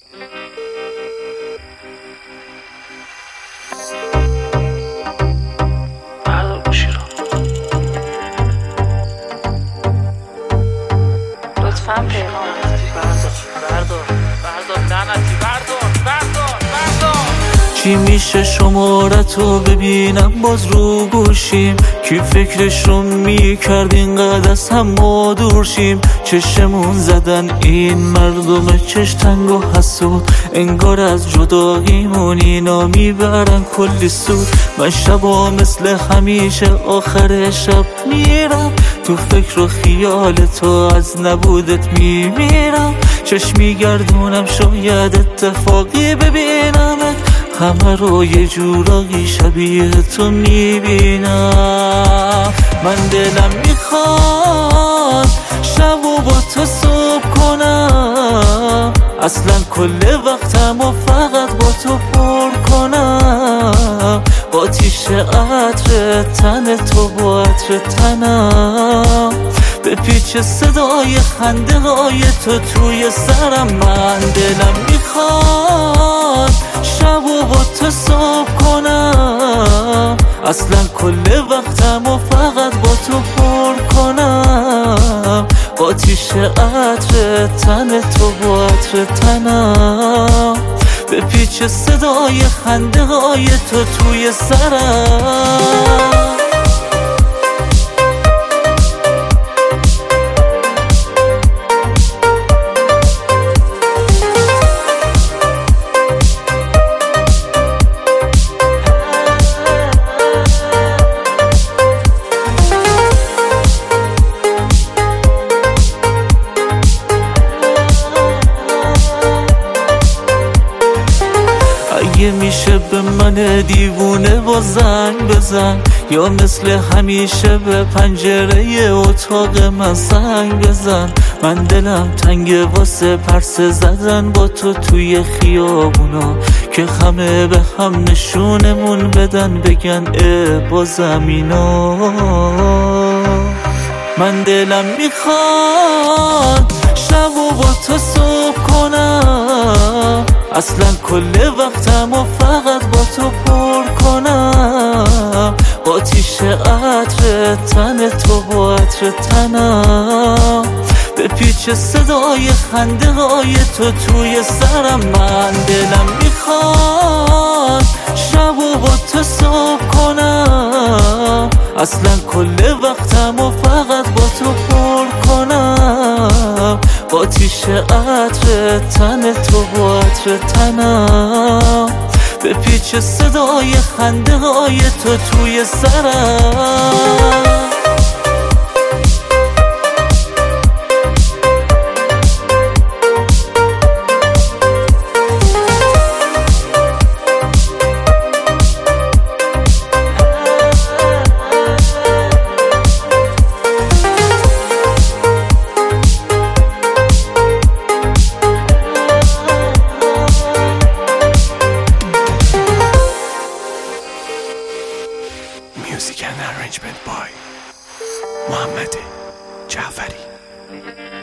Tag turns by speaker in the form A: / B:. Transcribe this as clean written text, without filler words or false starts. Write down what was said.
A: بردار گوشی رو،
B: لطفاً پیغام
A: بردار لعنتی، بردار.
C: چی میشه شمارتو ببینم باز رو گوشیم، کی فکرشو میکرد اینقدر از هم ما دور شیم. چشمون زدن این مردم چش تنگ و حسود، انگار از جداییمون اینا میبرن کلی سود. من شبا مثل همیشه آخر شب میرم تو فکر و خیال تو، از نبودت میمیرم. چشم میگردونم شاید اتفاقی ببینمت، همه رو یه جورایی شبیه تو میبینم. من دلم میخواد شب و با تو صبح کنم، اصلا کل وقتم و فقط با تو پر کنم. آتیش عطر تن تو با عطر تنم، به پیچ صدای خنده های تو توی سرم. من دلم میخواد شب و با تو صبح کنم، اصلا کل وقتم و فقط با تو پر کنم. آتیش عطر تن تو با عطر تنم، به پیچ صدای خنده های تو توی سرم. اگه میشه به من دیوونه با زنگ بزن، یا مثل همیشه به پنجره اتاق من زنگ بزن. من دلم تنگه واسه پرسه زدن با تو توی خیابونا، که همه به هم نشونمون بدن بگن با زمینا. من دلم میخواد شب و با تو صبح کنم، اصلا کل وقتم و فقط با تو پر کنم. آتیش عطر تن تو با عطر تنم، به پیچ صدای خنده های تو توی سرم. من دلم میخواد شب و با تو صبح کنم، اصلا کل وقتم و فقط با تو پر کنم. آتیش عطر تن تو با عطر تنم، به پیچ صدای خنده های تو توی سرم.
D: Music and arrangement by Mohammed Jafari.